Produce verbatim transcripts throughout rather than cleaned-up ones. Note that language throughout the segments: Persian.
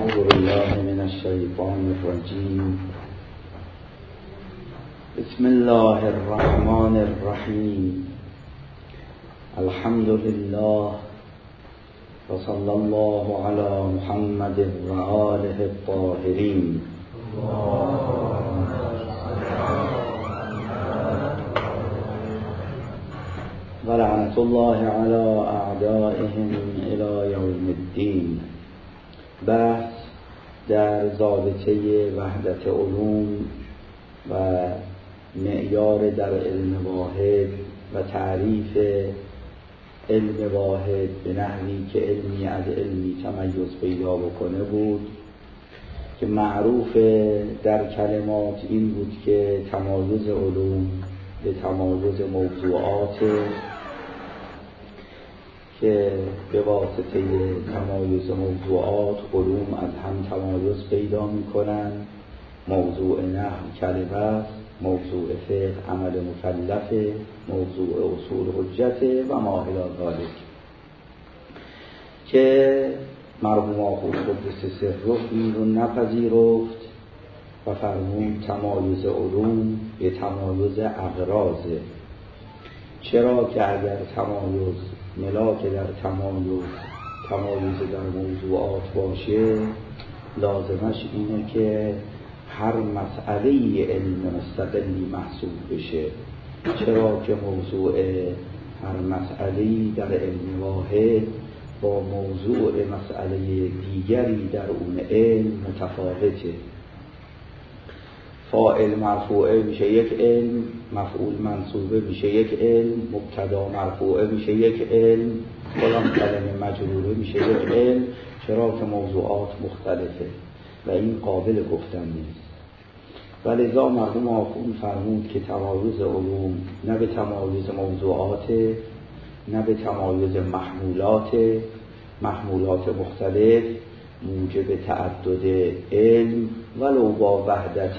أعوذ بالله من الشيطان الرجيم. بسم الله الرحمن الرحيم. الحمد لله وصلى الله على محمد وآله الطاهرين. ولعنة الله على أعدائهم إلى يوم الدين. بحث در ضابطه وحدت علوم و معیار در علم واحد و تعریف علم واحد به نحوی که علمی از علمی تمیز پیدا بکنه بود که معروف در کلمات این بود که تمایز علوم به تمایز موضوعات که به واسطه تمایز موضوعات علوم از هم تمایز پیدا می‌کنند. موضوع نحو کلمه است، موضوع فقه عمل مکلفه، موضوع اصول حجت و ما الی ذلک که مرحوم آخوند قدس سره این رو نپذیرفت و فرمود تمایز علوم به تمایز اغراضه. چرا که اگر تمایز ملاک در تمایز تمایز در موضوعات باشه، لازمش اینه که هر مسئله علم مستقلی محسوب بشه. چرا که موضوع هر مسئله‌ای در علم واحد با موضوع مسئله دیگری در اون علم متفاوته. فاعل مرفوعه میشه یک علم، مفعول منصوبه میشه یک علم، مبتدا مرفوعه میشه یک علم، فلان کلمه مجروره میشه یک علم. چرا که موضوعات مختلفه و این قابل گفتن نیست. ولذا مرحوم آخوند فرمود که تمایز علوم نه به تمایز موضوعات، نه به تمایز محمولات محمولات مختلف موجب تعدد علم ولو با وحدت،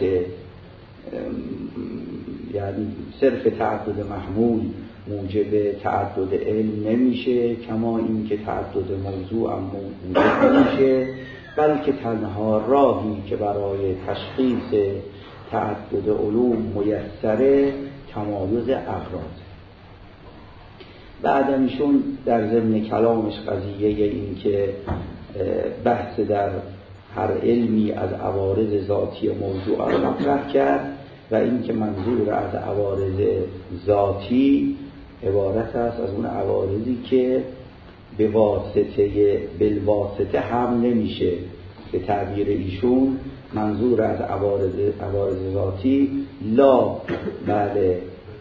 یعنی صرف تعدد محمول موجب تعدد علم نمیشه، کما این که تعدد موضوع هم موجب نمیشه، بلکه تنها راهی که برای تشخیص تعدد علوم میسره تمایز اغراض. بعد ایشون در ضمن کلامش قضیه این که بحث در هر علمی از عوارض ذاتی موضوع را مطرح کرد و این که منظور از عوارض ذاتی عبارت است از اون عوارضی که به واسطه بالواسطه هم نمیشه. به تعبیر ایشون منظور از عوارض عوارض ذاتی لا بله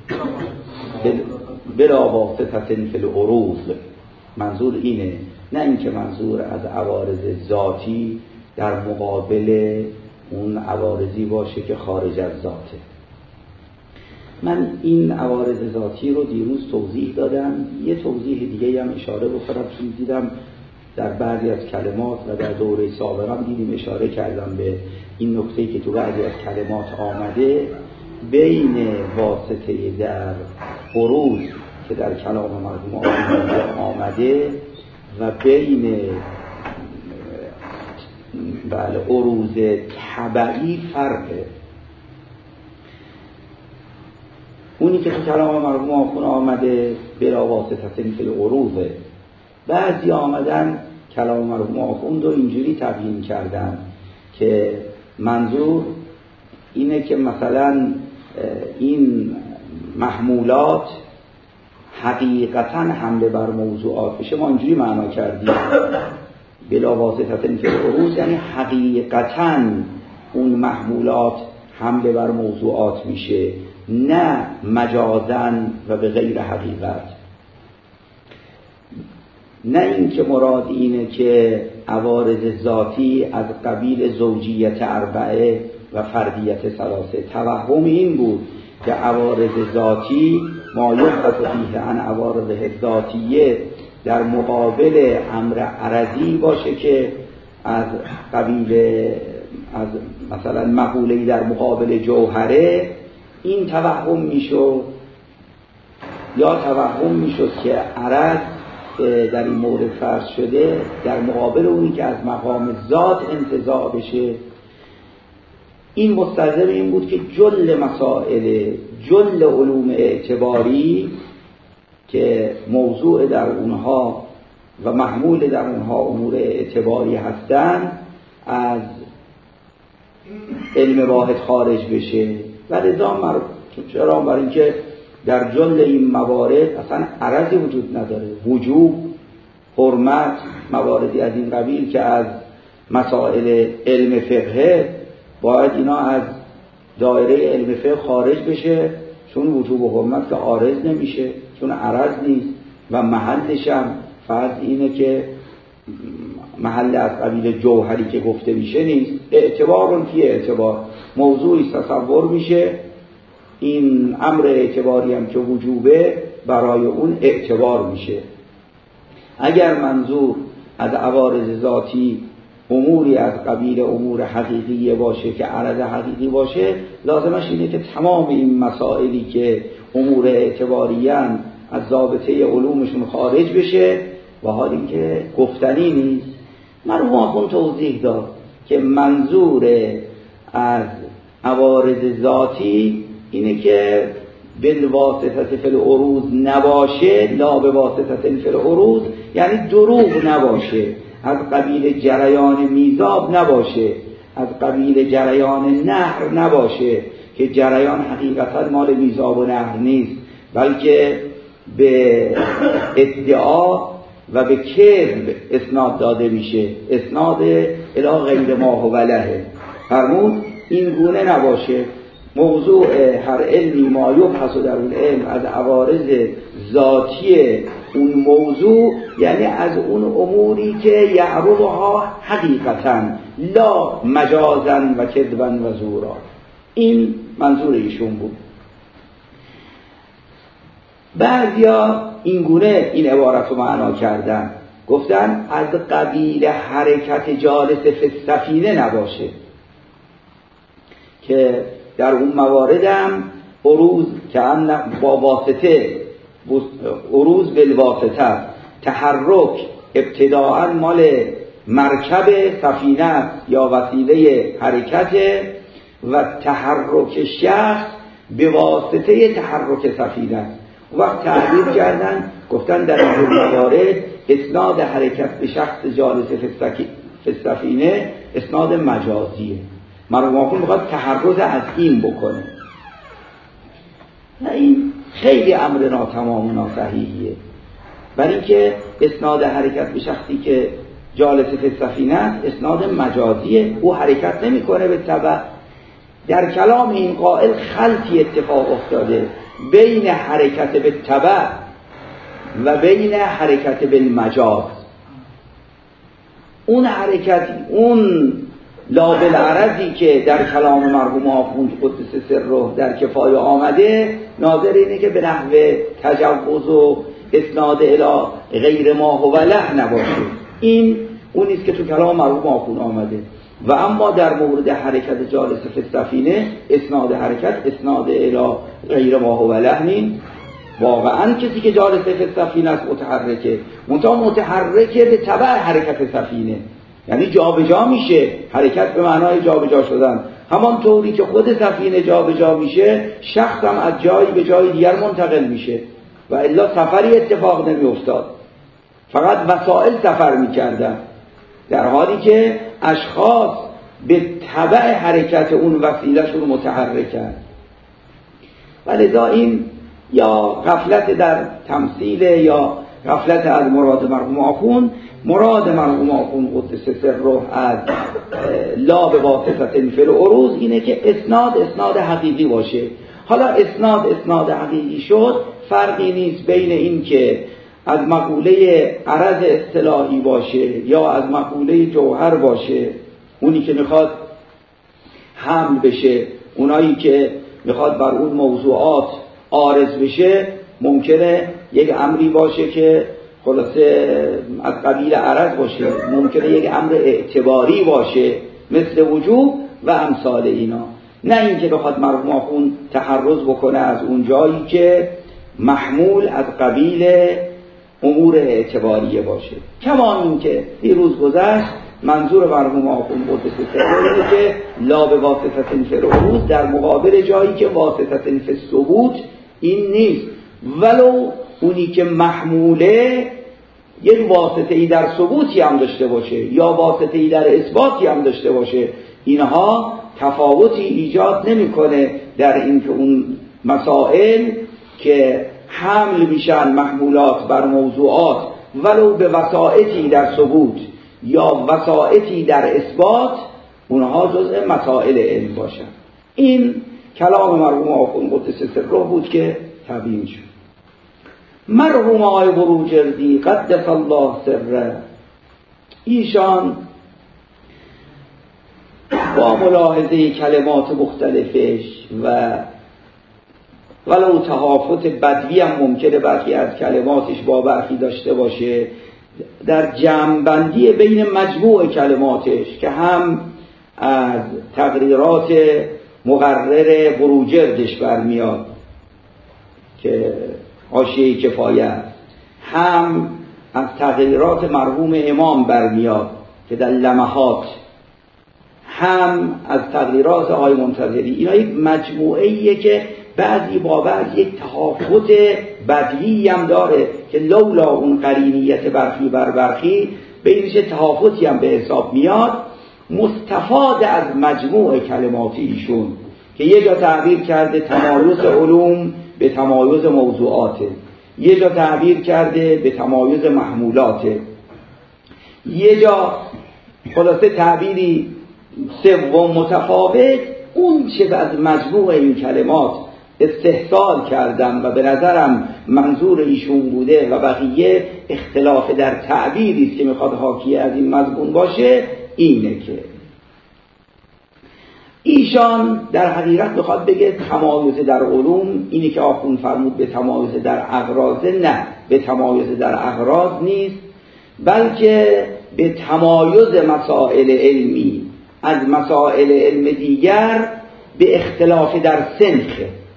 بلا واسطه فی العروض، منظور اینه، نه اینکه منظور از عوارض ذاتی در مقابل اون عوارضی باشه که خارج از ذاته. من این عوارض ذاتی رو دیروز توضیح دادم. یه توضیح دیگه هم اشاره بکنم چون دیدم در بعضی از کلمات و در دوره سابقا دیدیم اشاره کردم به این نکته که تو بعضی از کلمات آمده، بین واسطه در عروض که در کلام مرحوم آمده و بین بله عروض تبعی فرقه. اونی که تو کلام مرحوم آخوند آمده بلا واسطه فی العروض، بعضی آمدن کلام مرحوم آخوند رو اینجوری تبیین کردن که منظور اینه که مثلا این محمولات حقیقتاً حمله بر موضوعات بشه. ما اینجوری معنا کردیم بلا واسطه فی العروض، یعنی حقیقتاً اون محمولات حمله بر موضوعات میشه، نه مجازاً و به غیر حقیقت. نه این که مراد اینه که عوارض ذاتی از قبیل زوجیت اربعه و فردیت ثلاثه. توهم این بود که عوارض ذاتی ما یبحث فیه عن عوارض ذاتیه در مقابل امر عرضی باشه که از قبیل از مثلا مقوله‌ای در مقابل جوهره. این توهم میشد، یا توهم میشد که عرض که در این مورد فرض شده در مقابل اونی که از مقام ذات انتزاع بشه، این مستلزم این بود که جل مسائل جل علوم اعتباری که موضوع در اونها و محمول در اونها امور اعتباری هستند از علم واحد خارج بشه. و لذا چرا؟ برای اینکه در جل این موارد اصلا عرضی وجود نداره، وجوب، حرمت، مواردی از این قبیل که از مسائل علم فقه باید اینا از دایره علم فقه خارج بشه، چون وجوب و حرمت که عارض نمیشه، چون عرض نیست و محلش هم فرض اینه که محل از قبیل جوهری که گفته میشه نیست. اعتبار فی اعتبار، موضوعی تصور میشه، این امر اعتباری هم که وجوبه برای اون اعتبار میشه. اگر منظور از عوارض ذاتی اموری از قبیل امور حقیقی باشه که عرض حقیقی باشه، لازمش اینه که تمام این مسائلی که امور اعتباریان از ضابطه علومشون خارج بشه، و حال اینکه گفتنی نیست. مرحوم آخوند توضیح داد که منظور از عوارض ذاتی اینه که بالواسطه فی العروض نباشه، لا بواسطه فی العروض، یعنی دروغ نباشه، از قبیل جریان میزاب نباشه، از قبیل جریان نهر نباشه که جریان حقیقتا مال میزاب و نهر نیست، بلکه به ادعا و به کذب اسناد داده میشه، اسناد الی غیر ما هو له. فرمود این گونه نباشه. موضوع هر علمی ما یبحث در اون علم از عوارض ذاتی اون موضوع، یعنی از اون اموری که یعرضها حقیقتا لا مجازا و کذبا و زورا. این منظور ایشون بود. بعضیا این گونه این عبارت رو معنا کردن، گفتن از قبیل حرکت جالس فی السفینه نباشه، که در اون موردم عروض که با واسطه، عروض بالواسطه، تحرک ابتداعا مال مرکب سفینه یا وسیله حرکت، و تحرک شخص به واسطه تحرک سفینه. وقت تعبیر کردن گفتن در این موارد اسناد حرکت به شخص جالس فی السفینه اسناد مجازیه. مرحوم آخوند میخواد تحرز از این بکنه. نه، این خیلی امر ناتمام و ناصحیحیه، برای اینکه اسناد حرکت به شخصی که جالس فی السفینه اسناد مجازیه، او حرکت نمیکنه به تبع. در کلام این قائل خلطی اتفاق افتاده بین حرکت به تبع و بین حرکت بالمجاز. اون حرکت، اون لا بالعرضی که در کلام مرحوم آخوند قدس سره در کفایه آمده، ناظر اینه که به نحو تجوز و اسناد الی غیر ما هو له نباشه. این اون نیست که تو کلام مرحوم آخوند آمده. و اما در مورد حرکت جالس فی السفینه اسناد حرکت اسناد الی غیر ما هو له نیست. واقعا کسی که جالس فی السفینه است متحرکه، منتها متحرکه به تبع حرکت سفینه، یعنی جا به جا میشه. حرکت به معنای جا به جا شدن، همان طوری که خود سفینه جا به جا میشه، شخص هم از جایی به جای دیگر منتقل میشه، و الا سفری اتفاق نمی افتاد، فقط وسائل سفر میکردن، در حالی که اشخاص به تبع حرکت اون وسیلهشون متحرکن. ولذا این یا غفلت در تمثیل یا غفلت از مراد مرحوم آخوند. مراد مرحوم آخوند قدس سره از لا به واسطه فی العروض اینه که اسناد اسناد حقیقی باشه. حالا اسناد اسناد حقیقی شد، فرقی نیست بین این که از مقوله عرض اصطلاحی باشه یا از مقوله جوهر باشه، اونی که میخواد حمل بشه، اونایی که میخواد بر اون موضوعات عارض بشه. ممکنه یک امری باشه که خلاصه از قبیل عرض باشه، ممکنه یک امر اعتباری باشه مثل وجوب و امثال اینا. نه اینکه بخواد مرحوم آخوند تحرز بکنه از اون جایی که محمول از قبیل امور اعتباریه باشه. کما این که دیروز گذشت منظور مرحوم آخوند قدس سره اینه که لا به واسطه فی العروض در مقابل جایی که واسطه فی الثبوت این نیست، ولو اونی که محموله یک واسطه ای در ثبوتی هم داشته باشه یا واسطه ای در اثباتی هم داشته باشه، اینها تفاوتی ایجاد نمیکنه در اینکه اون مسائل که حمل میشن محمولات بر موضوعات ولو به وسائطی در ثبوت یا وسائطی در اثبات اونها جزء مسائل علم باشن. این کلام مرحوم آخوند قدس سره بود که تبیین شد. مرحوم آقای بروجردی قدس الله سره، ایشان با ملاحظه کلمات مختلفش و ولو تهافت بدوی هم ممکنه برخی از کلماتش با برخی داشته باشه، در جمع‌بندی بین مجموع کلماتش که هم از تقریرات مقرر بروجردش برمیاد که حاشیه کفایه است، هم از تقریرات مرحوم امام برمیاد که در لمحات، هم از تقریرات آقای منتظری. اینا یک مجموعه‌ایه که بعضی با بعض یک تهافت بدیهی هم داره که لولا اون قرینیت برخی بر برخی بینش تهافتی هم به حساب میاد. مستفاد از مجموع کلمات ایشون که یه جا تعبیر کرده تمایز علوم به تمایز موضوعاته، یه جا تعبیر کرده به تمایز محمولاته، یه جا خلاصه تعبیری سوم متفاوت، اون چه از مجموع این کلمات استحصال کردم و به نظرم منظور ایشون بوده و بقیه اختلاف در تعبیری است که میخواد حاکی از این مضمون باشه، اینه که ایشان در حقیقت میخواد بگه تمایز در علوم اینی که آخوند فرمود به تمایز در اغراض، نه، به تمایز در اغراض نیست، بلکه به تمایز مسائل علمی از مسائل علم دیگر به اختلاف در سنخ.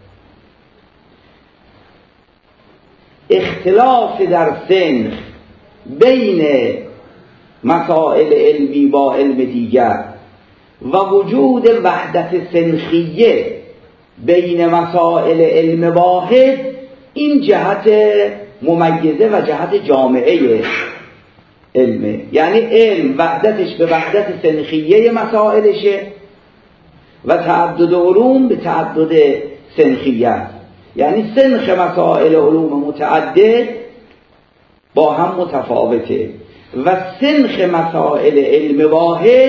اختلاف در سنخ بین مسائل علمی با علم دیگر و وجود وحدت سنخیه بین مسائل علم واحد، این جهت ممیزه و جهت جامعه علمه. یعنی علم وحدتش به وحدت سنخیه مسائلشه و تعدد علوم به تعدد سنخیه، یعنی سنخ مسائل علوم متعدد با هم متفاوته و سنخ مسائل علم واحد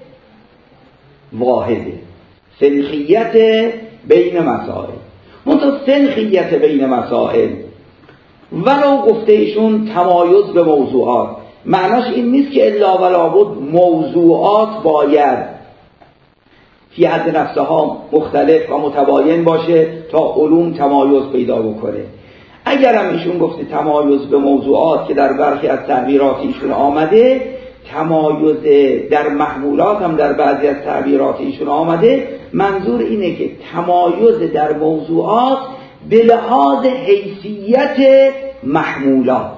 واحده. سنخیت بین مسائل، منتها سنخیت بین مسائل ولو گفته ایشون تمایز به موضوعات، معناش این نیست که الا ولا بد موضوعات باید فی حد نفسها مختلف و متباین باشه تا علوم تمایز پیدا بکنه. اگر هم ایشون گفته تمایز به موضوعات که در برخی از تعبیرات ایشون آمده، تمایز در محمولات هم در بعضی از تعبیرات ایشون آمده، منظور اینه که تمایز در موضوعات به لحاظ حیثیت محمولات،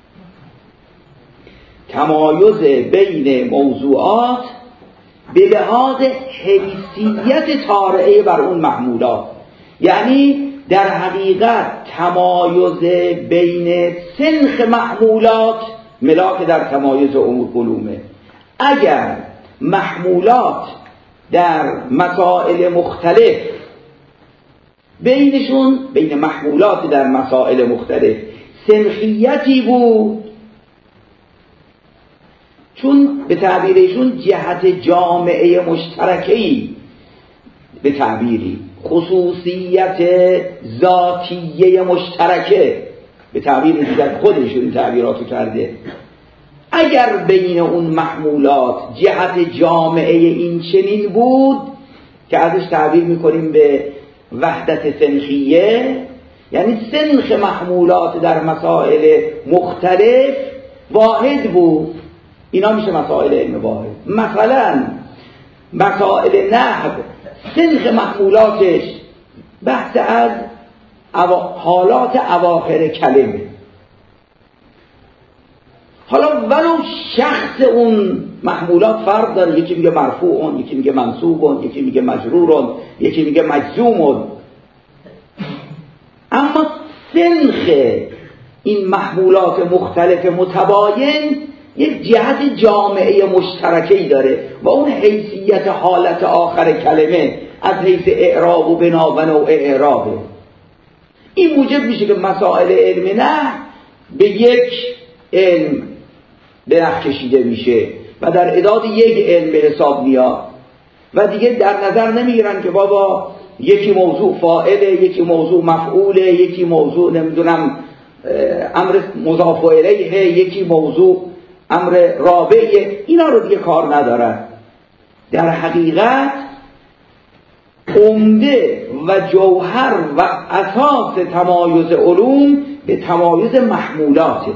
تمایز بین موضوعات به لحاظ حیثیت طارئه بر اون محمولات، یعنی در حقیقت تمایز بین سنخ محمولات ملاک در تمایز امور علومه. اگر محمولات در مسائل مختلف بینشون، بین محمولات در مسائل مختلف سنخیتی بود، چون به تعبیرشون جهت جامعه مشترکی، به تعبیری خصوصیت ذاتیه مشترکه، به تعبیر دیگر خودشون این تعبیراتو کرده، اگر بین اون محمولات جهت جامعه این چنین بود که ازش تعبیر میکنیم به وحدت سنخیه، یعنی سنخ محمولات در مسائل مختلف واحد بود، اینا میشه مسائل علم واحد. مثلا مسائل نحو سنخ محمولاتش بحث از حالات اواخر کلمه، حالا ولو شخص اون محمولات فرق داره، یکی میگه مرفوعون، یکی میگه منصوبون، یکی میگه مجرورون، یکی میگه مجزومون، اما سنخ این محمولات مختلف متباین یک جهت جامعه مشترکی داره و اون حیثیت حالت آخر کلمه از حیث اعراب و بنا و نوع اعرابه. این موجب میشه که مسائل علم نحو به یک علم به نخ کشیده میشه و در اعداد یک علم به حساب میاد و دیگه در نظر نمیگیرن که بابا یکی موضوع فاعله، یکی موضوع مفعوله، یکی موضوع نمیدونم امر مضاف الیه، یکی موضوع امر رابعه. اینا رو دیگه کار ندارن. در حقیقت عمده و جوهر و اساس تمایز علوم به تمایز محمولاته.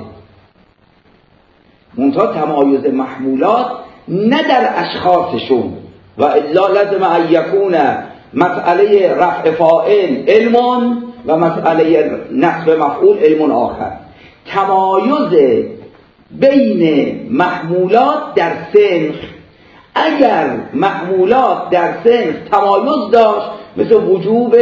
منتها تمایز محمولات نه در اشخاصشون و الا لازم ان یکون مسئله رفع فاعل علم و مسئله نصب مفعول علم آخر. تمایز بین محمولات در سنخ، اگر محمولات در سنخ تمایز داشت مثل وجوب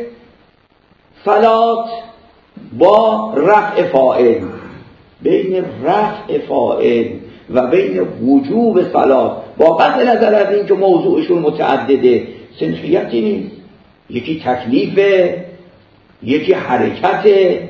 صلات با رفع فاعل، بین رفع فاعل و بین وجوب صلات با قطع نظر از این که موضوعشون متعدده سنخیتی نیست. یکی تکلیفه، یکی حرکته،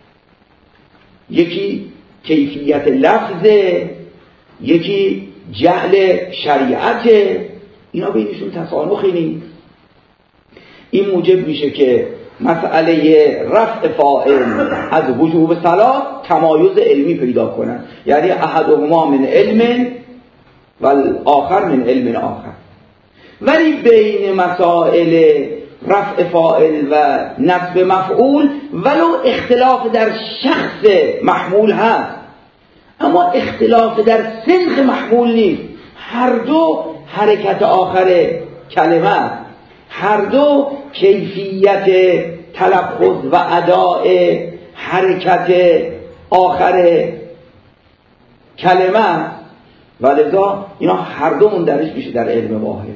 یکی کیفیت لفظه، یکی جعل شریعته. اینا بینشون تصانخی نیست. این موجب میشه که مسئله رفع فاعل از وجوب صلات تمایز علمی پیدا کنن، یعنی احدهما من علم و آخر من علم آخر. ولی بین مسائل رفع فاعل و نصب مفعول ولو اختلاف در شخص محمول هست، اما اختلاف در سنخ محمول نیست. هر دو حرکت آخر کلمه، هر دو کیفیت تلفظ و اداء حرکت آخر کلمه و لذا اینا هر دو مندرج میشه در علم واحد.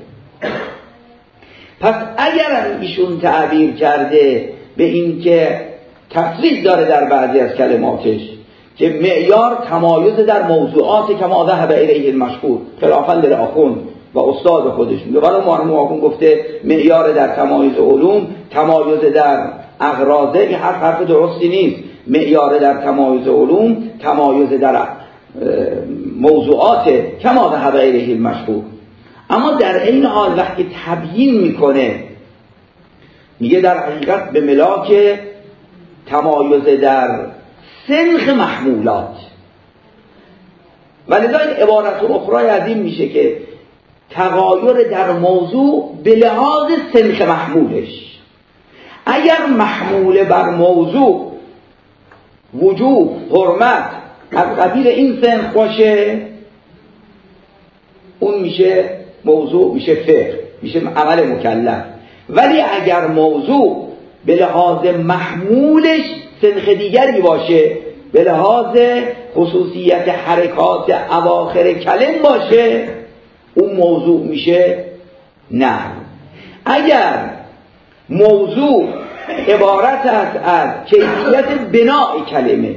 پس اگر ایشون تعبیر کرده به این که تفصیل داره در بعضی از کلماتش که معیار تمایز در موضوعات کما ذهب الیه المشهور خلافا للآخوند و استاد خودش میگه، ولی مرحوم آخوند گفته معیار در تمایز علوم تمایز در اغراضه، این حرف حرف درستی نیست. معیار در تمایز علوم تمایز در موضوعات کما ذهب الیه المشهور. اما در این حال وقتی تبیین میکنه میگه در حقیقت به ملاک تمایز در سنخ محمولات. ولذا این عبارت اخرى از این میشه که تغایر در موضوع به لحاظ سنخ محمولش. اگر محمول بر موضوع وجوب حرمت از قبیل این سنخ باشه، اون میشه موضوع، میشه فقه، میشه عمل مکلف. ولی اگر موضوع به لحاظ محمولش سنخ دیگری باشه، به لحاظ خصوصیت حرکات اواخر کلم باشه، اون موضوع میشه نحو. اگر موضوع عبارت است از کیفیت بناء کلمه،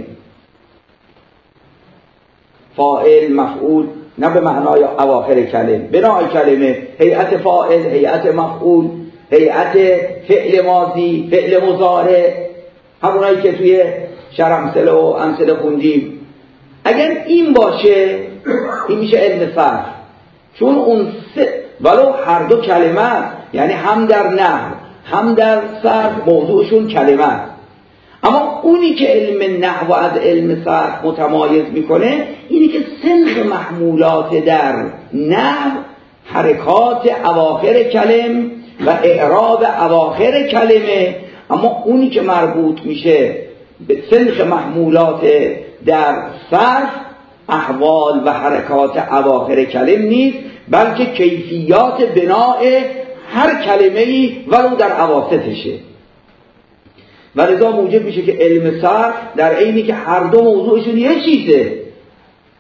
فاعل مفعول، نه به معنای اواخر کلمه، بناء کلمه، هیئت فاعل، هیئت مفعول، هیئت فعل ماضی، فعل مضارع، همونایی که توی شرح امثله و امثله خوندیم. اگر این باشه این میشه علم صرف، چون اون سه ولو هر دو کلمه، یعنی هم در نحو هم در صرف موضوعشون کلمه، اما اونی که علم نحو از علم صرف متمایز میکنه اینی که سنخ محمولات در نحو حرکات اواخر کلم و اعراب اواخر کلمه، اما اونی که مربوط میشه به سنخ محمولات در صرف احوال و حرکات اواخر کلم نیست، بلکه کیفیات بناء هر کلمه‌ای ولو در اواسطشه. و لذا موجب میشه که علم صرف در عینی که هر دو موضوعشون یه چیزه،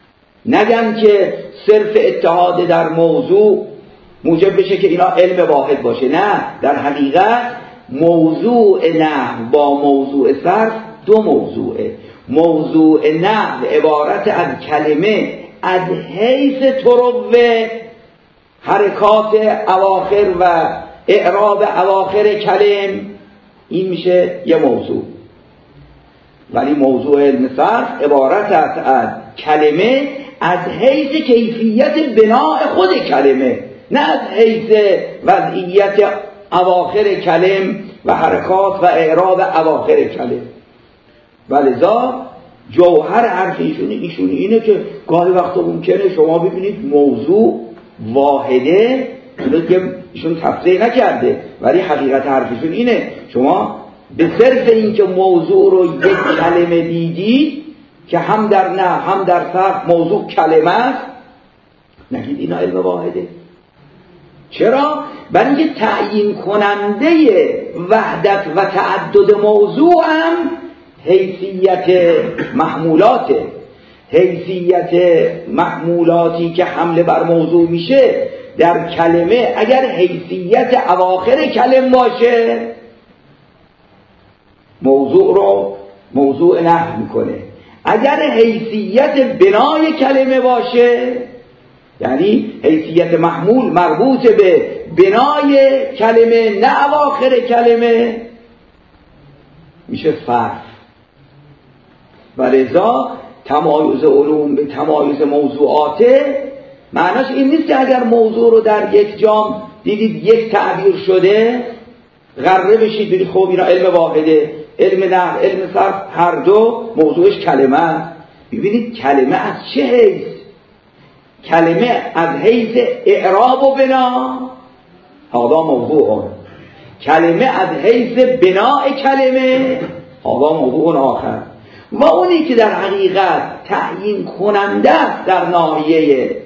نگن که صرف اتحاد در موضوع موجب بشه که اینا علم واحد باشه. نه، در حقیقت موضوع نحو با موضوع صرف دو موضوعه. موضوع نحو عبارت از کلمه از حیث طرق حرکات اواخر و اعراب اواخر کلم، این میشه یه موضوع. ولی موضوع علم صرف عبارت است از کلمه از حیث کیفیت بناء خود کلمه، نه از حیث وضعیت اواخر کلم و حرکات و اعراب اواخر کلم. ولذا جوهر حرف ایشون ایشون اینه که گاهی وقتا ممکنه شما ببینید موضوع واحده، اینو که ایشون تفسیر نکرده، ولی حقیقت حرفشون اینه شما به صرف اینکه موضوع رو یک کلمه دیدید که هم در نه هم در صرف موضوع کلمه است، نگید اینا علم واحده. چرا؟ برای اینکه تعیین کننده وحدت و تعدد موضوع هم حیثیت محمولاته. حیثیت محمولاتی که حمله بر موضوع میشه در کلمه اگر حیثیت اواخر کلم باشه موضوع رو موضوع نحو میکنه. اگر حیثیت بنای کلمه باشه، یعنی حیثیت محمول مربوط به بنای کلمه نه اواخر کلمه، میشه صرف. ولذا تمایز علوم به تمایز موضوعاته معناش این نیست که اگر موضوع رو در یک جام دیدید یک تعبیر شده غره بشید بگید خب اینا علم واحده. علم نحو علم صرف هر دو موضوعش کلمه است. ببینید کلمه از چه حیث؟ کلمه از حیث اعراب و بنا هذا موضوع، کلمه از حیث بناء کلمه هذا موضوع آخر. و اونی که در حقیقت تعیین کننده است در ناحیه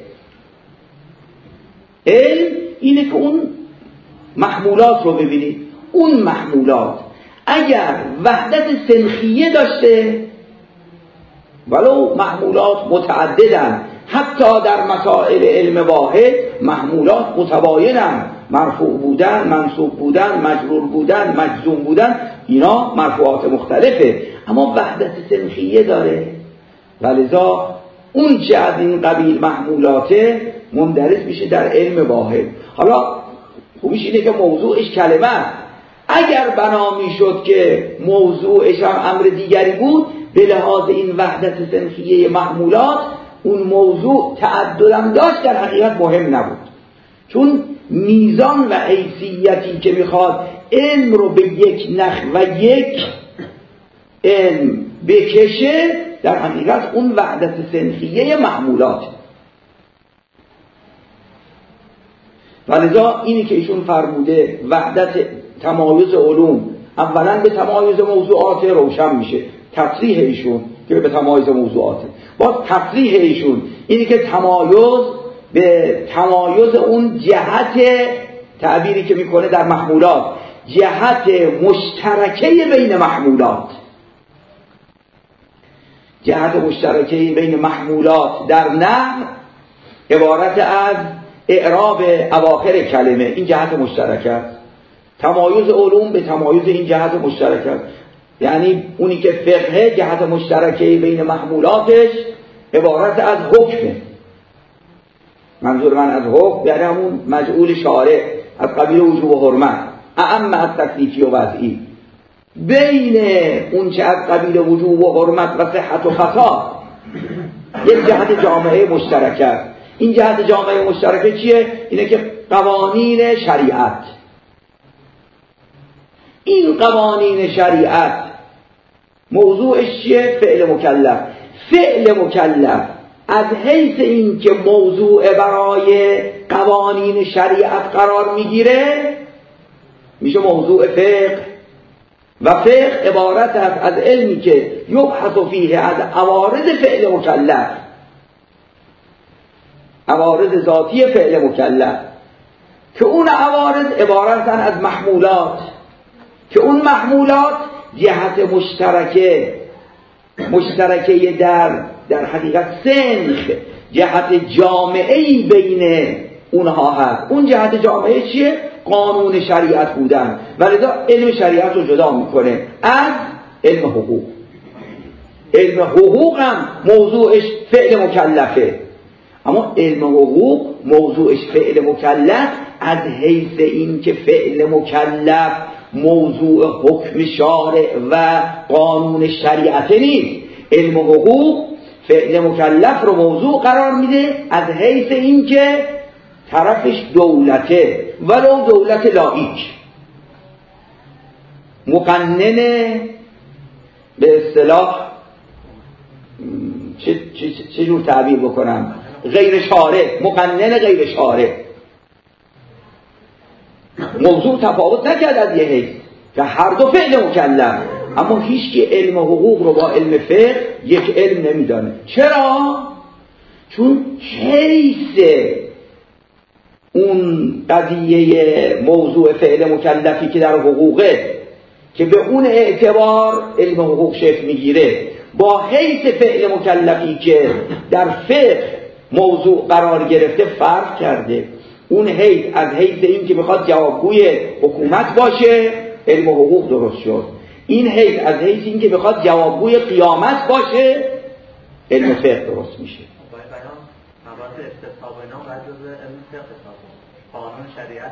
علم اینه که اون محمولات رو ببینید. اون محمولات اگر وحدت سنخیه داشته، ولو محمولات متعددن، حتی در مسائل علم واحد محمولات متباینن، مرفوع بودن، منصوب بودن، مجرور بودن، مجزوم بودن، اینا مرفوعات مختلفه، اما وحدت سنخیه داره. ولذا اون چه از این قبیل محمولاته مندرج میشه در علم واحد. حالا خوبیش اینه که موضوعش کلمه، اگر بنا میشد که موضوعش هم امر دیگری بود به لحاظ این وحدت سنخیه محمولات اون موضوع تعددم داشت در حقیقت مهم نبود، چون میزان و حیثیتی که میخواد علم رو به یک نخ و یک علم بکشه در حقیقت اون وحدت سنخیه محمولات. ولذا اینی که ایشون فرموده وحدت تمایز علوم اولا به تمایز موضوعات روشن میشه. تصریح ایشون که به تمایز موضوعات، باز تصریح ایشون اینی که تمایز به تمایز اون جهت تعبیری که میکنه در محمولات، جهت مشترکه بین محمولات، جهت مشترکه بین محمولات در نحو عبارت از اعراب اواخر کلمه، این جهت مشترکه است. تمایز علوم به تمایز این جهت مشترکه است، یعنی اونی که فقه جهت مشترکه بین محمولاتش عبارت از حکمه. منظور من از حکم یعنی همون مجعول شارع از قبیل وجوب و حرمت، اعم از تکلیفی و وضعی. بین اون چه از قبیل وجوب و حرمت و صحت و خطا یک جهت جامعه مشترکه است. این جهت جامعه مشترکه چیه؟ اینه که قوانین شریعت، این قوانین شریعت موضوعش چیه؟ فعل مکلف. فعل مکلف از حیث این که موضوع برای قوانین شریعت قرار میگیره میشه موضوع فقه. و فقه عبارت است از علمی که یبحث فیه از عوارض فعل مکلف، عوارض ذاتی فعل مکلف، که اون عوارض عبارتن از محمولات، که اون محمولات جهت مشترکه مشترکه در در حقیقت سنخ جهت جامعه‌ای بین اونها هست. اون جهت جامعه چیه؟ قانون شریعت بودن، ولذا علم شریعت رو جدا میکنه از علم حقوق. علم حقوق هم موضوعش فعل مکلفه، اما علم حقوق موضوعش فعل مکلف از حیث این که فعل مکلف موضوع حکم شارع و قانون شریعت نیست. علم حقوق فعل مکلف رو موضوع قرار میده از حیث این که طرفش دولته، ولو دولت لایک، مقنن به اصطلاح چه, چه, چه جور تعبیر بکنم، غیر شارع، مقنن غیر شارع. موضوع تفاوت نکرد از یه حیث که هر دو فعل مکلف، اما هیچ که علم حقوق رو با علم فقه یک علم نمیدانه. چرا؟ چون حیث اون قضیه موضوع فعل مکلفی که در حقوقه که به اون اعتبار علم حقوق شکل میگیره با حیث فعل مکلفی که در فقه موضوع قرار گرفته فرق کرده. اون حیث از حیث این که میخواد جوابگوی حکومت باشه علم حقوق درست شد، این حیث از حیث این که میخواد جوابگوی قیامت باشه علم فقه درست میشه. مباحث استصحاب و اینا باید جزء علم فقه قانون شریعت.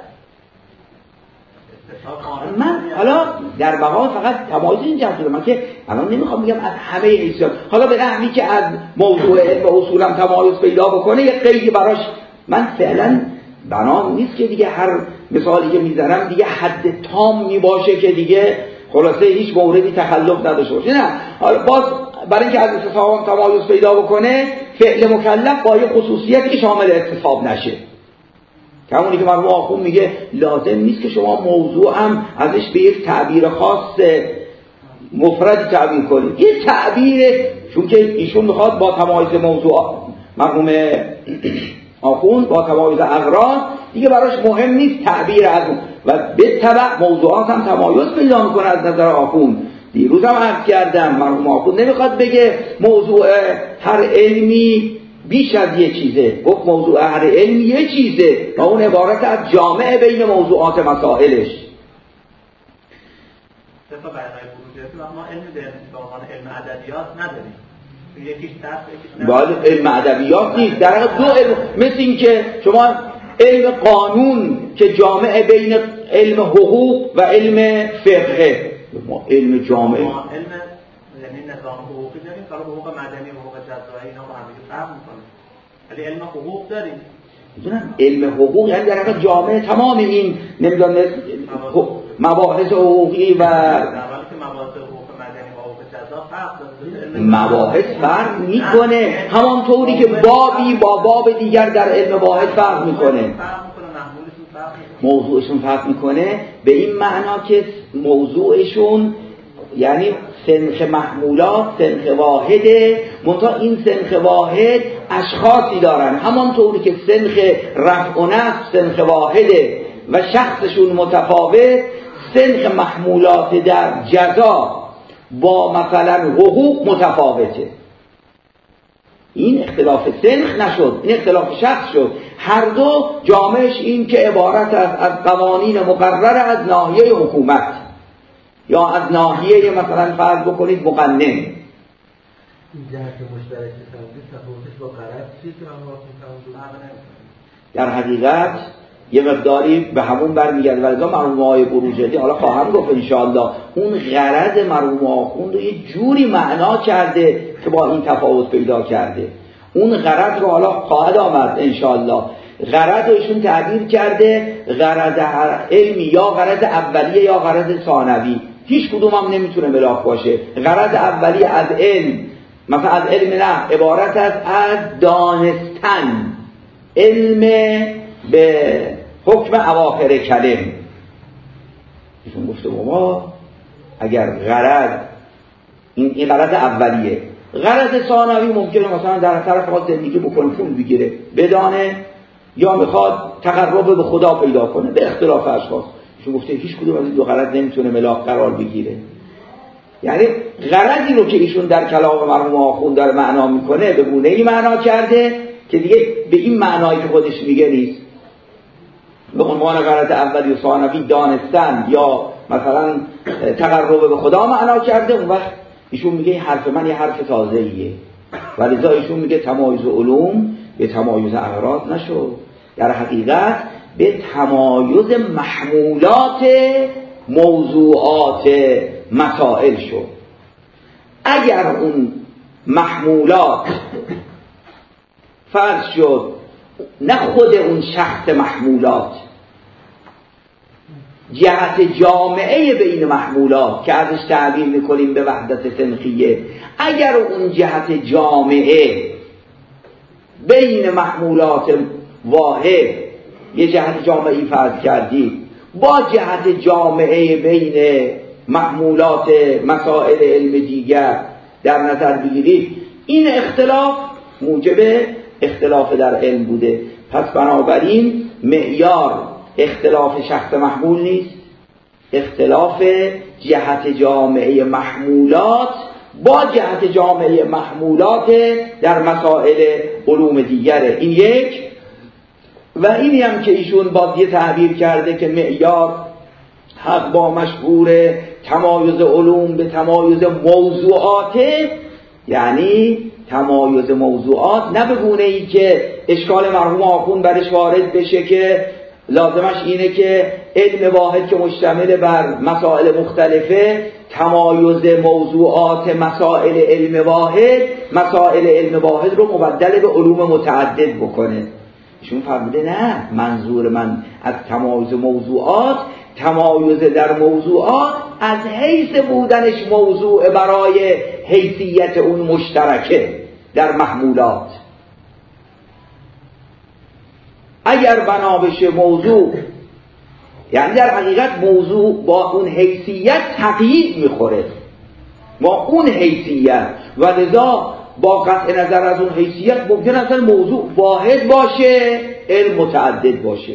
من حالا در بقا فقط تمایز این جهت دارم که الان نمیخوام بگم از همه ایسان، حالا به نحوی که از موضوع علم اصولا تمایز پیدا بکنه یک قیدی براش من فعلا بنا نیست که دیگه هر مثالی که میذارم دیگه حد تام میباشه که دیگه خلاصه هیچ موردی تخلف نداشته باشه. نه، حالا باز برای اینکه از استصحاب تمایز پیدا بکنه فعل مکلف با یه خصوصیتی که شامل استصحاب نشه. همونی که مرحوم آخوند میگه لازم نیست که شما موضوع هم ازش به یک تعبیر خاص مفرد تعبیر کنید. یه تعبیر، چون که ایشون میخواد با تمایز موضوع، مرحوم آخوند با تمایز اغراض دیگه براش مهم نیست تعبیر از اون و به تبع موضوعات هم تمایز پیدا میکنه از نظر آخوند. دیروز هم عرض کردم مرحوم آخوند نمیخواد بگه موضوع هر علمی بیش از یه چیزه، گفت موضوع هر علمی یه چیزه و اون عبارت از جامع بین موضوعات مسائلش. طبق بیان‌های بروجردی ما علم به عنوان علم ادبیات نداریم. یکیش درس باید علم ادبیات نیست، در واقع دو علم، مثل این که شما علم قانون که جامع بین علم حقوق و علم فقه، ما علم جامع ما علم یعنی نظام حقوقی داریم، حالا حقوق مدنی و حقوق جزایی اینا با هم دیگه فرق می‌کنه. ولی علم حقوق داریم. میدونم علم حقوق یعنی در واقع جامع تمام این نمیدونم مباحث حقوقی و مباحث فرق میکنه، همانطوری که بابی با باب دیگر در علم واحد فرق میکنه، موضوعشون فرق میکنه به این معنا که موضوعشون یعنی سنخ محمولات سنخ واحده، منتها این سنخ واحد اشخاصی دارن، همانطوری که سنخ رفع و نصب سنخ واحده و شخصشون متفاوت، سنخ محمولات در جزا با مثلا حقوق متفاوته. این اختلاف سنخ نشد، این اختلاف شخص شد. هر دو جامعش این که عبارت است از قوانین مقرر از ناحیه حکومت یا از ناحیه مثلا فرض بکنید مقنن. این جهت مشترک تفاوتش با غرض چیه که من واقعا در حقیقت یه مقداری به همون برمیگرده، ولی دا مرحوم آقای بروجردی حالا خواهم گفت انشاءالله اون غرض مرحوم آخوند رو یه جوری معنا کرده که با این تفاوت پیدا کرده. اون غرض رو حالا خواهد آمد انشاءالله. غرض رو ایشون تعبیر کرده غرض علمی یا غرض اولیه یا غرض ثانوی، هیچ کدوم هم نمیتونه بلاک باشه. غرض اولیه از علم، مثلا از علم نه، عبارت است از دانستن، علم به حکم اواخر کلم. ایشون گفته بابا اگر غرض این, این غرض اولیه، غرض ثانوی ممکنه مثلا در طرف خواهد زندگی بکنه، پول بگیره بدانه، یا میخواد تقرب به خدا پیدا کنه، به اختلاف اشخاص. ایشون گفته هیچ کدوم از این دو غرض نمیتونه ملاک قرار بگیره. یعنی غرضی رو که ایشون در کلام مرحوم آخوند داره معنا میکنه به گونه‌ای معنا کرده که دیگه به این معنایی که خودش میگه نیست. به عنوان قرائت اولی و ثانوی دانستن یا مثلا تقرب به خدا معنا کرده، اون وقت ایشون میگه حرف من یه حرف تازه‌ایه. ولذا ایشون میگه تمایز علوم به تمایز اغراض نشد، در حقیقت به تمایز محمولات موضوعات مسائل شد. اگر اون محمولات فرض شد نه خود اون شخص محمولات، جهت جامعه بین محمولات که ازش تعبیر میکنیم به وحدت سنخیه، اگر اون جهت جامعه بین محمولات واحد یه جهت جامعی فرض کردیم با جهت جامعه بین محمولات مسائل علم دیگر در نظر بگیرید، این اختلاف موجب اختلاف در علم بوده. پس بنابراین معیار اختلاف شخص محمول نیست، اختلاف جهت جامعه محمولات با جهت جامعه محمولات در مسائل علوم دیگره. این یک. و اینی هم که ایشون بازی تعبیر کرده که معیار حق با مشهور تمایز علوم به تمایز موضوعات، یعنی تمایز موضوعات نه به گونه ای که اشکال مرحوم آخوند برش وارد بشه که لازمش اینه که علم واحد که مشتمل بر مسائل مختلفه، تمایز موضوعات مسائل علم واحد مسائل علم واحد رو مبدل به علوم متعدد بکنه. ایشون فرموده نه، منظور من از تمایز موضوعات، تمایز در موضوعات از حیث بودنش موضوع برای حیثیت اون مشترکه در محمولات. اگر بنا بشه موضوع، یعنی در حقیقت موضوع با اون حیثیت تقیید میخوره، با اون حیثیت، و لذا با قطع نظر از اون حیثیت ممکن اصلا موضوع واحد باشه علم متعدد باشه.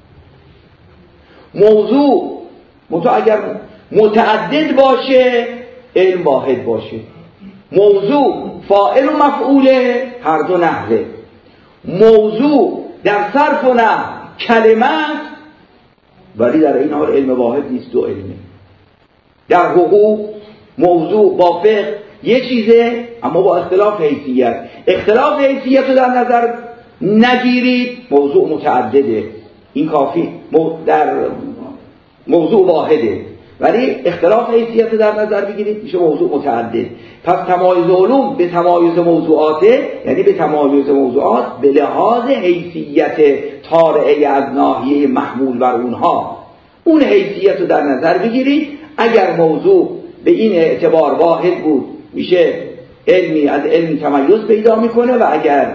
موضوع متو اگر متعدد باشه علم واحد باشه. موضوع فاعل و مفعوله، هر دو نحوه. موضوع در صرف و نحو کلمات، ولی در این حال علم واحد نیست، دو علمه. در حقوق موضوع با فقه یه چیزه اما با اختلاف حیثیت. اختلاف حیثیت رو در نظر نگیرید، موضوع متعدده، این کافی. در موضوع واحده ولی اختلاف حیثیت در نظر بگیرید میشه موضوع متعدد. پس تمایز علوم به تمایز موضوعاته، یعنی به تمایز موضوعات به لحاظ حیثیت طارئه از ناحیه محمول بر اونها، اون حیثیت رو در نظر بگیرید. اگر موضوع به این اعتبار واحد بود میشه علمی از علم تمایز پیدا میکنه، و اگر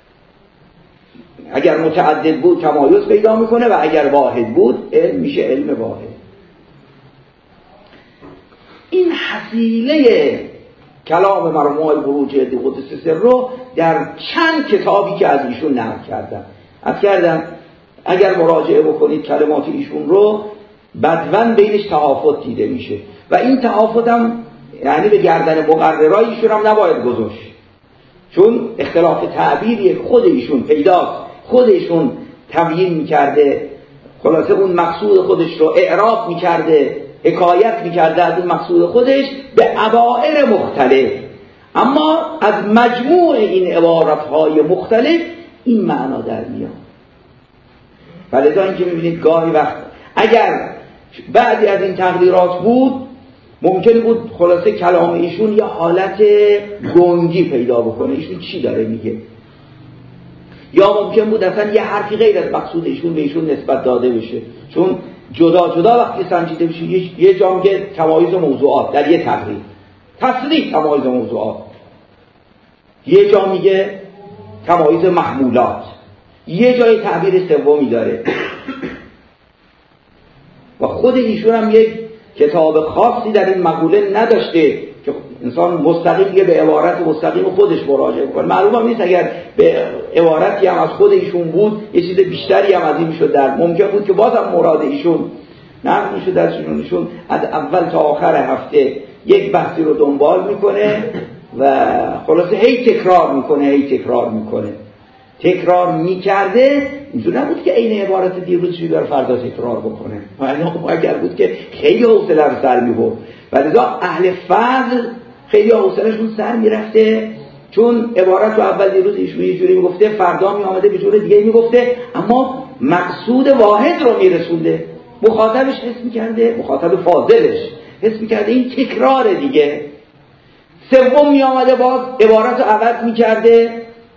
اگر متعدد بود تمایز پیدا میکنه، و اگر واحد بود علم میشه علم واحد. این حصیله کلام مرحوم آقای بروجردی قدس سره رو در چند کتابی که از ایشون نقل کردم از کردم اگر مراجعه بکنید کلمات ایشون رو، بدون بینش تحافظ دیده میشه، و این تحافظ هم یعنی به گردن مقررای ایشون هم نباید گذاشت، چون اختلاف تعبیری خود ایشون پیداست، خود ایشون تبیین میکرده، خلاصه اون مقصود خودش رو اعراب میکرده، حکایت میکرده از اون مقصود خودش به عبائر مختلف، اما از مجموع این عبارتهای مختلف این معنا در میاد. فلذا اینکه میبینید گاهی وقت اگر بعضی از این تقدیرات بود ممکن بود خلاصه کلام ایشون یه حالت گنگی پیدا بکنه، ایشون چی داره میگه، یا ممکن بود اصلا یه حرفی غیر از مقصود ایشون به ایشون نسبت داده بشه، چون جدا جدا وقتی سنجیده بشه یه جا میگه تمایز موضوعات در یه تقریر، تصریح تمایز موضوعات، یه جا میگه تمایز محمولات، یه جای تعبیر سومی داره. و خود ایشون هم یک کتاب خاصی در این مقوله نداشته که انسان مستقیم به عبارت مستقیم خودش مراجعه کنه. معلوم هم نیست اگر به عبارتی هم از خود ایشون بود یه چیز بیشتری هم از این میشد، در ممکن بود که بازم مراد ایشون نقل میشد در ایشون از اول تا آخر هفته یک بحثی رو دنبال میکنه و خلاصه هی تکرار میکنه هی تکرار میکنه تکرار میکرده اینجور نبود که عین عبارت دیروز بیار فردا تکرار بکنه. اگر بود که خیلی حوصله رو سر میبرد. ولذا اهل فضل خیلی حوصلهشون سر میرفته، چون عبارت رو اول دیروز ایشون یه جوری میگفته، فردا میآمده به جور دیگه میگفته، اما مقصود واحد رو میرسونده. مخاطبش حس میکرده، مخاطب فاضلش حس میکرده این تکرار دیگه. سوم میآمده باز عبارت رو عوض میکرده،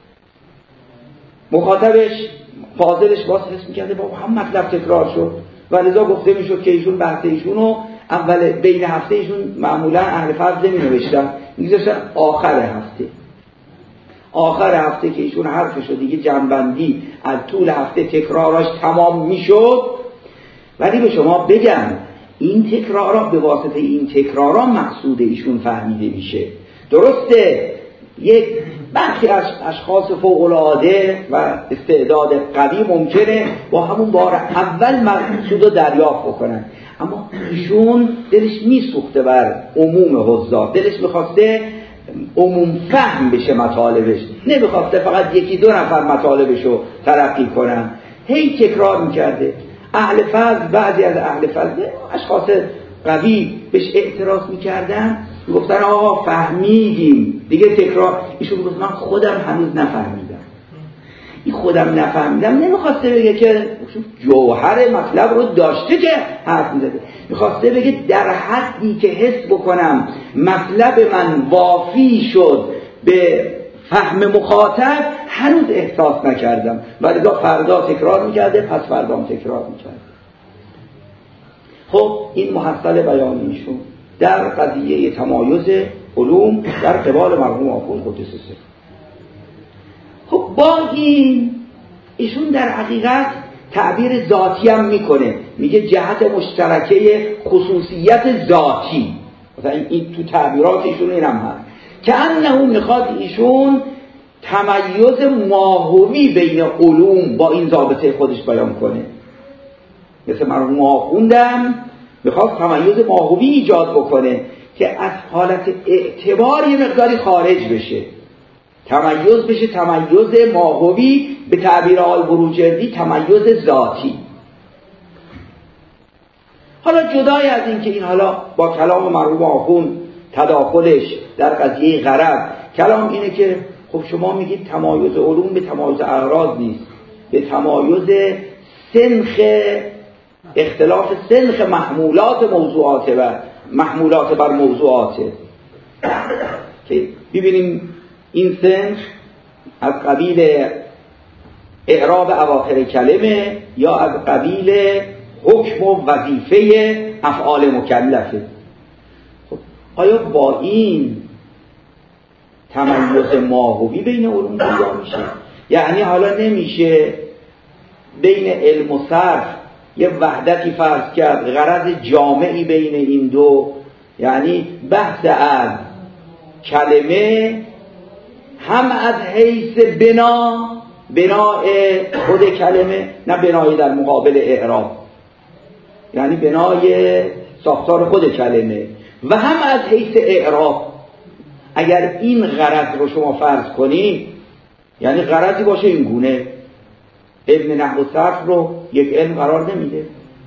مخاطبش فاضلش باز حس میکرده با هم مطلب تکرار شد. ولذا گفته میشد که ایشون بحث ایشونو اول بین هفته ایشون معمولا اهل فضل نمی نوشتن، میذاشتن آخر هفته. آخر هفته که ایشون حرفشو دیگه جنبندی از طول هفته تکراراش تمام میشد. ولی به شما بگم این تکرارا به واسطه این تکرارا مقصود ایشون فهمیده میشه. درسته یک برخی از اشخاص فوق‌العاده و استعداد قوی ممکنه با همون بار اول مقصود رو دریافت بکنن، اما ایشون دلش میسوخته بر عموم حضار، دلش میخواسته عموم فهم بشه مطالبش، نمیخواسته فقط یکی دو نفر مطالبش رو تلقی کنن. هی تکرار میکرده. اهل فضل، بعضی از اهل فضل اشخاص قوی بهش اعتراض میکردن، میگفتن آقا فهمیدیم دیگه تکرار. ایشون میگفت من خودم هنوز نفهمیدم. این خودم نفهمیدم نمیخواسته بگه که جوهر مطلب رو داشته که حرف میزده، میخواسته بگه در حدی که حس بکنم مطلب من وافی شد به فهم مخاطب هنوز احساس نکردم. ولی دا فردا تکرار میکرده، پس فردا هم تکرار میکرده. خب این محصل بیان ایشون در قضیه تمایز علوم در قبال مرحوم آخوند قدس سره. خب با این ایشون در حقیقت تعبیر ذاتی هم میکنه، میگه جهت مشترکه خصوصیت ذاتی. مثلا این تو تعبیرات ایشون این هم هست که انه میخواد ایشون تمایز ماهوی بین علوم با این ضابطه خودش بیان کنه. مثل مرحوم آخوندم میخواد تمایز ماهوی ایجاد بکنه که از حالت اعتبار یه مقداری خارج بشه، تمایز بشه تمایز ماهوی، به تعبیر آقای بروجردی تمایز ذاتی. حالا جدای از این که این حالا با کلام مرحوم آخوند تداخلش در قضیه غرض، کلام اینه که خب شما میگید تمایز علوم به تمایز اعراض نیست، به تمایز سنخ، اختلاف سنخ محمولات موضوعات و محمولات بر موضوعات، که ببینیم این سنخ از قبیل اعراب اواخر کلمه یا از قبیل حکم و وظیفه افعال مکلفه. خب آیا با این تمایز ماهوی بین علوم پیدا میشه؟ یعنی حالا نمیشه بین علم و صرف یه وحدتی فرض کرد، غرض جامعی بین این دو، یعنی بحث از کلمه هم از حیث بنا، بنای خود کلمه، نه بنای در مقابل اعراب، یعنی بنای ساختار خود کلمه، و هم از حیث اعراب. اگر این غرض رو شما فرض کنید، یعنی غرضی باشه این گونه، علم نحو و صرف رو یک علم قرار نمیده.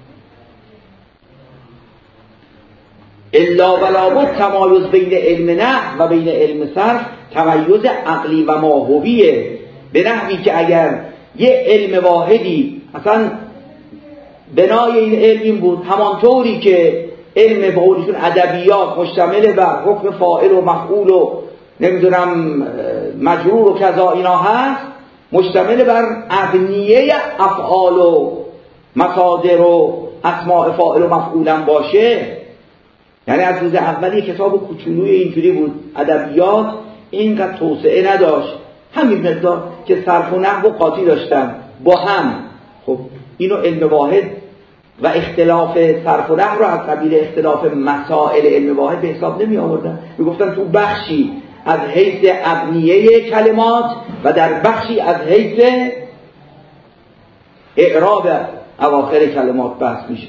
الا ولابد تمایز بین علم نحو و بین علم صرف تمایز عقلی و ماهویه، به نحوی که اگر یه علم واحدی اصلا بنای این علم این بود، همانطوری که علم به قولشون ادبیات مشتمل بر حکم فاعل و مفعول و نمیدونم مجرور و کذا اینا هست، مشتمل بر ابنیه افعال و مصادر و اسماء فاعل و مفعول هم باشه. یعنی از روز اولی کتاب کوچولوی اینجوری بود، ادبیات اینقدر توسعه نداشت، همین مقدار که صرف و نحو و قاطی داشتن با هم. خب اینو علم واحد و اختلاف صرف و نحو رو از قبیل اختلاف مسائل علم واحد به حساب نمی آوردن. میگفتن تو بخشی از حیث ابنیه کلمات و در بخشی از حیث اعراب اواخر کلمات بحث میشه.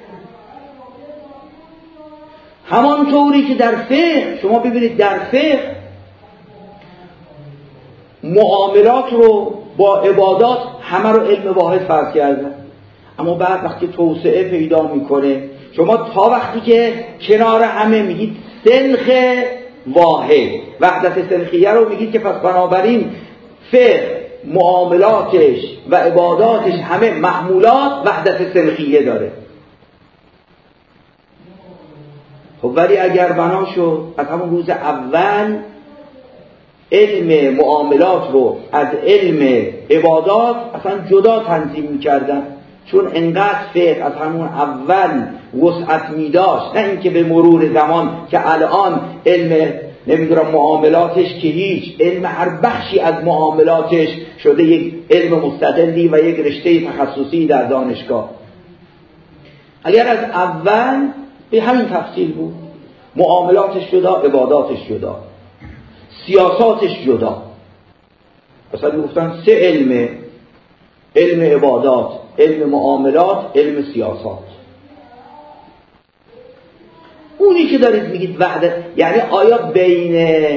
همانطوری که در فقه شما ببینید در فقه معاملات رو با عبادات همه رو علم واحد فرض کردن. اما بعد وقتی توسعه پیدا میکنه، شما تا وقتی که کنار همه میگید سنخ واحد، وحدت سنخیه رو میگید که پس بنابراین فقه معاملاتش و عباداتش همه محمولات وحدت سنخیه داره. خب ولی اگر بنا شد از همون روز اول علم معاملات رو از علم عبادات اصلا جدا تنظیم میکردن، چون انقدر فقه از همون اول وسعت میداشت، نه اینکه به مرور زمان که الان علم نمیدونم معاملاتش که هیچ، علم هر بخشی از معاملاتش شده یک علم مستقلی و یک رشته تخصصی در دانشگاه. اگر از اول به همین تفصیل بود، معاملاتش جدا، عباداتش جدا، سیاساتش جدا. مثلا گفتن سه علم: علم عبادات، علم معاملات، علم سیاسات. اونی که دارید میگید وحدت، یعنی آیا بین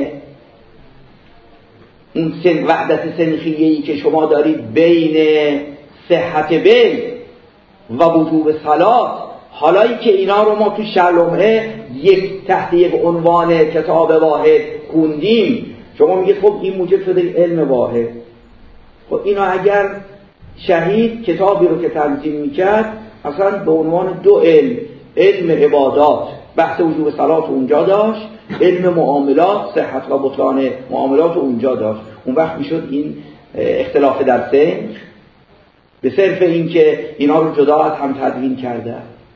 اون سن وحدت سنخیه‌ای که شما دارید بین صحت بیت و وجوب صلات، حالایی که اینا رو ما تو شرلمعه یک تحت یک عنوان کتاب واحد خوندیم، شما میگید خب این موجب شده علم واحد. خب اینا اگر شهید کتابی رو که تنظیم میکرد اصلا به عنوان دو علم، علم عبادات بحث وجوب صلات اونجا داشت، علم معاملات صحت و بطلان معاملات اونجا داشت، اون وقت میشد این اختلاف در سنخ به صرف این که اینا رو جدا از هم تدوین کرده.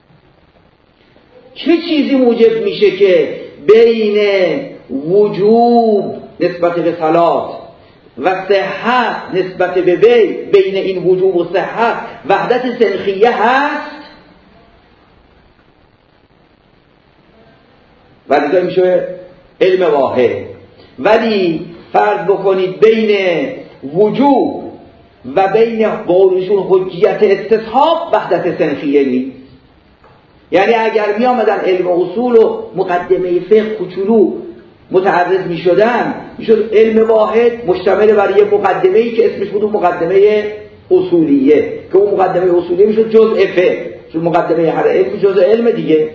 چه چیزی موجب میشه که بین وجوب نسبت به صلات و صحت نسبت به بیت، بین این وجوب و صحت وحدت سنخیه هست؟ ولی میشه علم واحد. ولی فرض بکنید بین وجوب و بین قولشون حجیت استصحاب وحدت سنخیه نیست. یعنی اگر می آمدن علم اصول و مقدمه فقه کوچولو متعرض می شدن، می شد علم واحد مشتمل بر یک مقدمه ای که اسمش بود مقدمه اصولیه، که اون مقدمه اصولیه می شد جزء فقه، چون مقدمه هر علم جزء علم دیگه.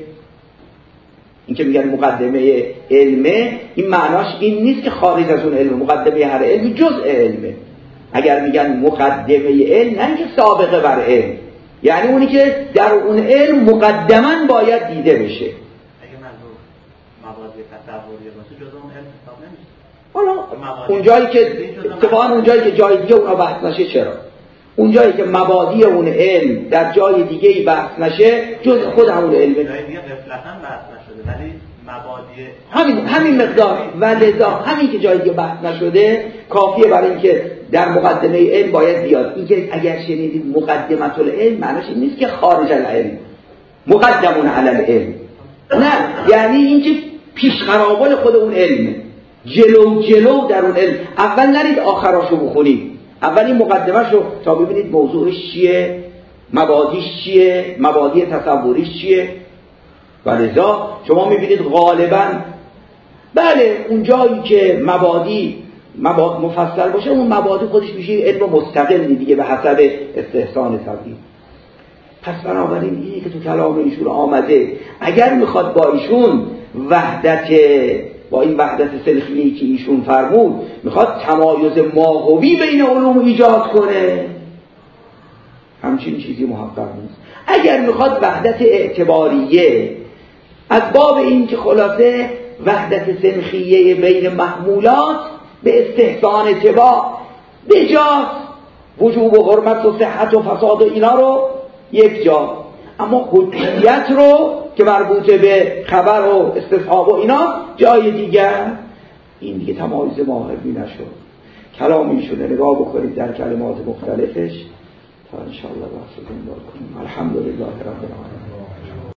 این که میگن مقدمه علمه، این معناش این نیست که خارج از اون علم، مقدمه هر علم جزء علمه. اگر میگن مقدمه علم، نه اینکه سابقه بر علم، یعنی اونی که در اون علم مقدما باید دیده بشه. اگه منظور مبادی تصوریه باشه جزء اون علم حساب نمیشه. حالا اون جایی که اتفاقا اون جایی که جای دیگه اونا بحث نشه، چرا؟ اون جایی که مبادی اون علم در جای دیگه بحث نشه جزء خود همون علمه. جای دیگه غفلتاً بحث نشده، ولی مبادی همین همین مقدار و لذا همین که جای دیگه بحث نشده کافیه برای اینکه در مقدمه علم باید بیاد. اینکه اگر شنیدید مقدمه العلم معناش این نیست که خارج العلم، مقدمون علی العلم، نه، یعنی اینکه پیش قرابل خود اون علمه، جلو جلو در اون علم. اول نرید آخراشو بخونید، اول این مقدمه‌شو تا ببینید موضوعش چیه، مبادیش چیه، مبادی تصوریش چیه. ولذا شما میبینید غالبا بله اون جایی که مبادی مباد مفصل باشه، اون مبادی خودش میشه علم مستقلی دیگه به حسب استحسان طبیعی. پس بنابراین اینی که تو کلام ایشون آمده، اگر میخواد با ایشون وحدت، با این وحدت سلخیه‌ای که ایشون فرمود، میخواد تمایز ماهوی بین علوم ایجاد کنه، همچین چیزی محقق نیست. اگر میخواد وحدت اعتباریه، از باب این که خلاصه وحدت سنخیه بین محمولات به استحسان اتباع به جا وجوب و حرمت و صحت و فساد و اینا رو یک جا، اما حجیت رو که مربوط به خبر و استصحاب و اینا جای دیگر، این دیگه تمایز ماهوی نشد. کلامیشونه نگاه بکنید در کلمات مختلفش تا انشاءالله بحث دنبال کنیم. الحمدلله رب العالمین.